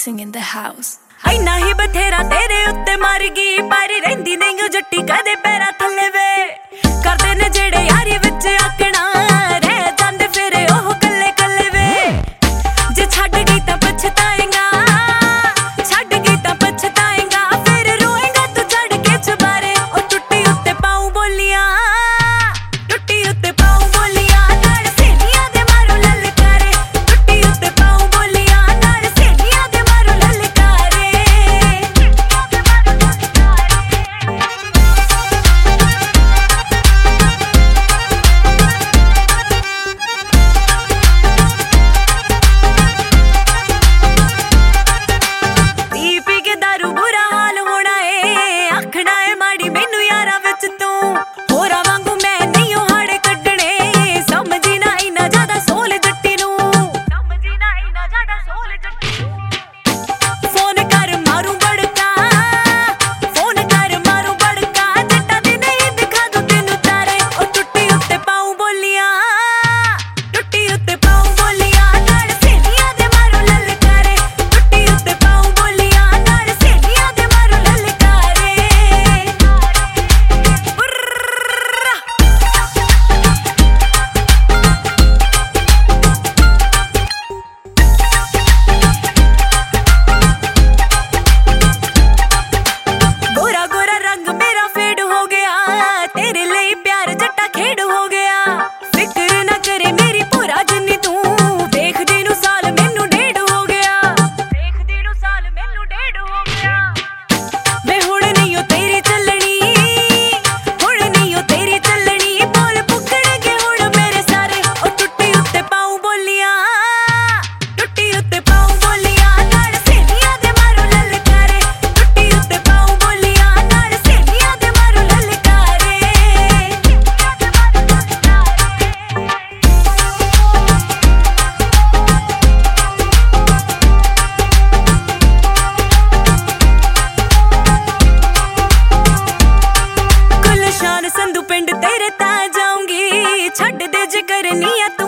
beatboxing in the house. इना ही बथेरा तेरे उत्ते मर गई पर रहिंदी नहीं जट्टी कदे पैरा थल्ले वे करदे ने जेड़े यारी विच आकना रह जांदे फिर ओह कल्ले कल्ले वे जे छड्ड गई तां पछताएगा छड्ड गई तां पछताएगा फिर रोएगा तू चढ़ के चबारे ओ टुट्टी उत्ते पाऊं बोलियां टुट्टी उत्ते पाऊं बोलियां नाल सेलियां दे मारो ललकारे टुट्टी उत्ते पाऊं बोलियां नाल सेलियां दे मारो ललकारे पी के दारू बुरा हाल होना है आखना है माड़ी मैनू यारा विच तू होरा वांगू मैं नहीं हाड़े कड्डने समझी ना इना ज्यादा सोल जट्टी नू समझी ना इना ज्यादा सोल जट्टी फोन कर मारू बड़का जट्टा दी नहीं दिखा दू तेनू तारे ओ टुट्टी उत्ते पाऊं बोलियां टुट्टी उत्ते पाऊं बोलियां नाल सेलियां दे मारो ललकारे टुट्टी उत्ते पाऊं बोलियां नाल सेलियां दे मारो ललकारे गोरा गोरा रंग मेरा फेड हो गया तेरे लिए प्यार जट्टा खेड हो गया फिक्र ना करे मेरी पूरा जिन्नी तू देखदी नू साल मैनू डेढ़ हो गया देखदी नू साल मैनू डेढ़ हो गया वे हुण नहीं ओ तेरी चलनी हुण नहीं ओ तेरी चलनी बोल पुकड़गे हुण मेरे सारे ओ टुट्टी उत्ते पाऊं बोलियां टुट्टी उत्ते पाऊं बोलियां नाल सेलियां दे मारो ललकारे टुट्टी उत्ते पाऊं बोलियां नाल सेलियां दे मारो ललकारे गुलशान संधू पिंड तेरे ता जाऊंगी छड्ड दे जे करनी आ